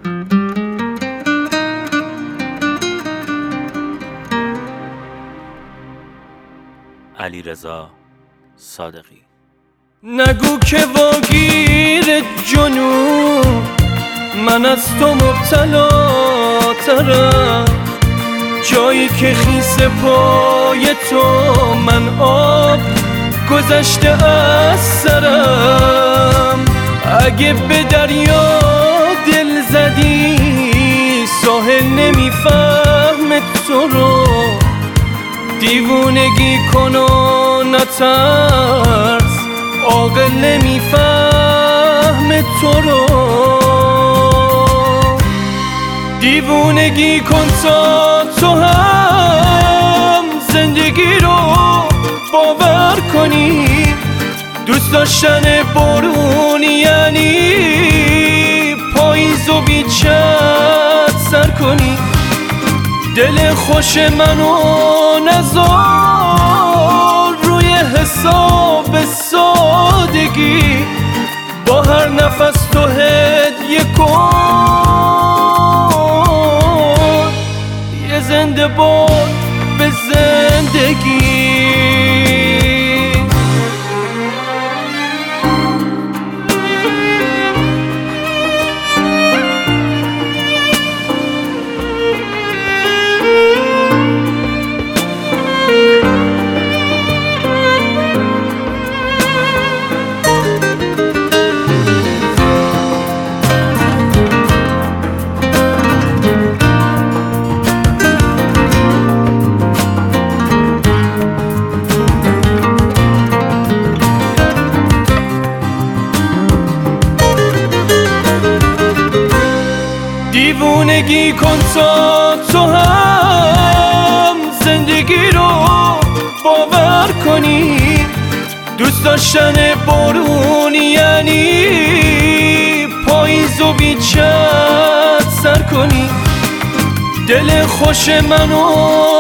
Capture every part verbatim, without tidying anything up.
علیرضا صادقی. نگو که واگیر جنون من از تو مبتلا ترم، جایی که خیس پای تو من آب گذشته از سرم. اگه به دریا دل زدی ساحل نمیفهمه تو رو، دیوونگی کن و نترس عاقل نمیفهمه تو رو. دیوونگی کن تا تو هم زندگی رو باور کنی. دوست داشتن بارون یعنی پاییز و بی چت سر کنی. دل خوش منو نذار روی حساب سادگی، با هر نفس تو هدیه کن یه زنده باد به زندگی. دیوونگی کن تا تو هم زندگی رو باور کنی. دوست داشتن بارون یعنی پاییز و بی چت سر کنی. دل خوش منو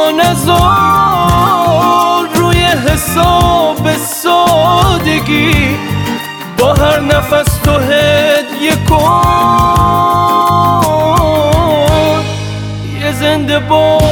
نذار روی حساب سادگی، با هر نفس تو هدیه کن یه زنده باد